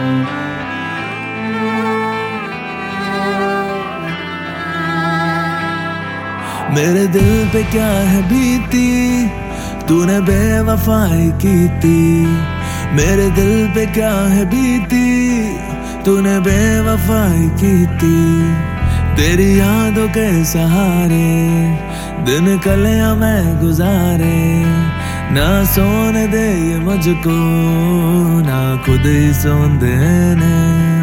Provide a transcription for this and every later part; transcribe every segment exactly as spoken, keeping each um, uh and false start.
मेरे दिल पे क्या है बीती, तूने बेवफाई की थी। मेरे दिल पे क्या है बीती, तूने बेवफाई की थी। तेरी यादों के सहारे दिन कलियां मैं गुजारे, ना सोने दे ये मुझको, ना खुद ही सोन देने।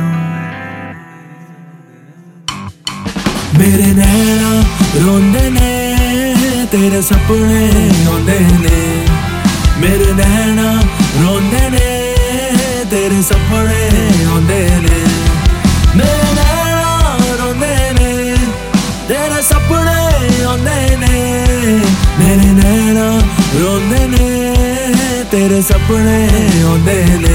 मेरे नैना रोंदे ने, तेरे सपने रोंदे ने। मेरे नैना रोंदे ने, तेरे सपने रोंदे ने। मेरे नैना रोंदे ने, तेरे सपने रोंदे ने। मेरे नैना रोंदे ने, तेरे सपने रोंदे ने।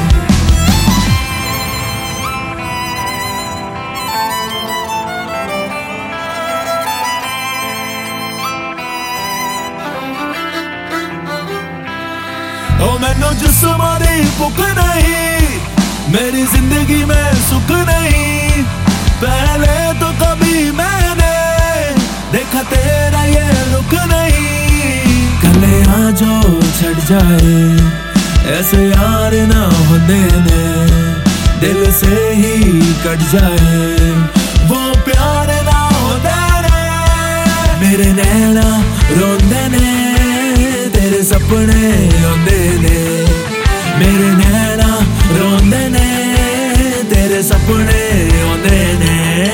ओ मैनू जिस्मां दी भुख नहीं, मेरी जिंदगी में सुख नहीं। पहले तो कभी मैंने देखा तेरा ये रुख नहीं। कलियां जो छड़ जाए ऐसे यार ना होने ने, दिल से ही कट जाए वो प्यार ना होते ने। मेरे नैना रोंदे ने, तेरे सपने रोंदे ने। मेरे नैना रोंदे ने, तेरे सपने रोंदे ने।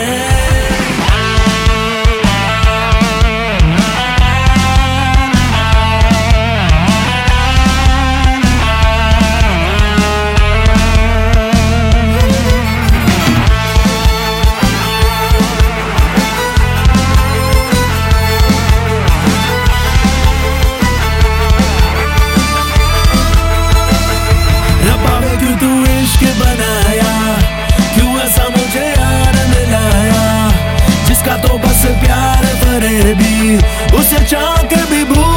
तू इश्क बनाया, क्यों ऐसा मुझे यार मिलाया, जिसका तो बस प्यार करे भी उसे चाह के भी भूल